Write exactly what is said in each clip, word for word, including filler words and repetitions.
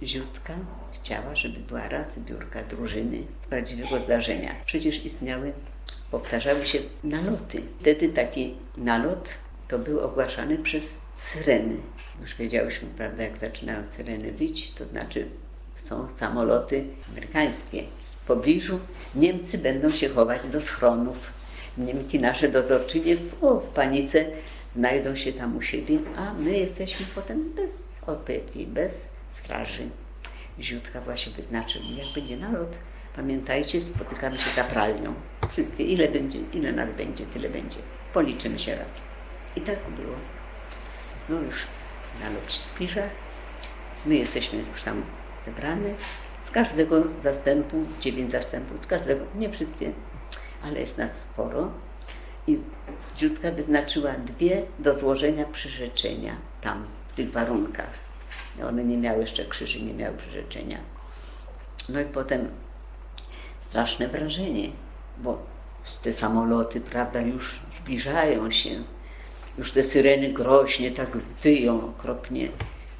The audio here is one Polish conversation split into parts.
Ziutka chciała, żeby była raz zbiórka drużyny z prawdziwego zdarzenia. Przecież istniały, powtarzały się naloty. Wtedy taki nalot to był ogłaszany przez syreny. Już wiedziałyśmy, prawda, jak zaczynają syreny wyć, to znaczy są samoloty amerykańskie. W pobliżu Niemcy będą się chować do schronów. Niemki nasze dozorczynie o, w panice znajdą się tam u siebie, a my jesteśmy potem bez opieki, bez straży. Ziutka właśnie wyznaczył, jak będzie nalot, pamiętajcie, spotykamy się za pralnią. Wszystkie, ile będzie, ile nas będzie, tyle będzie. Policzymy się raz. I tak było. No już nalot się zbliża. My jesteśmy już tam zebrane. Z każdego zastępu, dziewięć zastępów, z każdego, nie wszystkie, ale jest nas sporo. I Ziutka wyznaczyła dwie do złożenia przyrzeczenia tam, w tych warunkach. One nie miały jeszcze krzyży, nie miały przyrzeczenia. No i potem straszne wrażenie, bo te samoloty, prawda, już zbliżają się. Już te syreny groźnie tak wyją okropnie.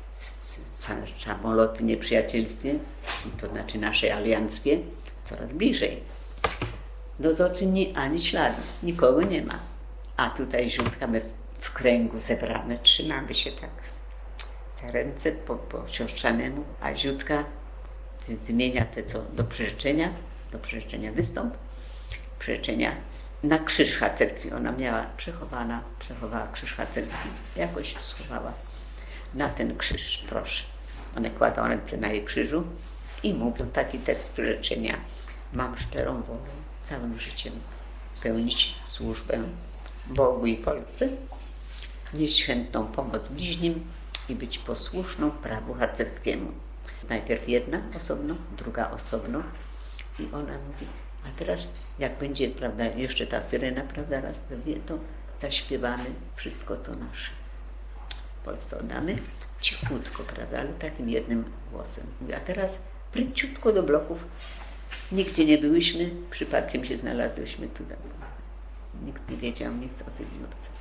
Samoloty nieprzyjacielskie, to znaczy nasze alianckie, coraz bliżej. Dozorczyni ani śladu, nikogo nie ma. A tutaj Ziutka, my w, w kręgu zebrane, trzymamy się tak za ręce po, po siostrzanemu, a Ziutka wymienia te co do przyrzeczenia, do przyrzeczenia wystąp, przyrzeczenia na krzyż harcerski. Ona miała przechowana, przechowała krzyż harcerski, jakoś schowała na ten krzyż, proszę. One kładą ręce na jej krzyżu i mówią taki tekst przyrzeczenia. Mam szczerą wolę całym życiem pełnić służbę Bogu i Polsce, nieść chętną pomoc bliźnim i być posłuszną prawu harcerskiemu. Najpierw jedna osobno, druga osobno i ona mówi, a teraz jak będzie, prawda, jeszcze ta syrena, prawda, raz dowie, to zaśpiewamy wszystko, co nasze. W Polsce oddamy cichutko, prawda, ale takim jednym głosem. Mówi, a teraz pręciutko do bloków. Nigdzie nie byłyśmy, przypadkiem się znalazłyśmy tutaj. Nikt nie wiedział nic o tej biurce.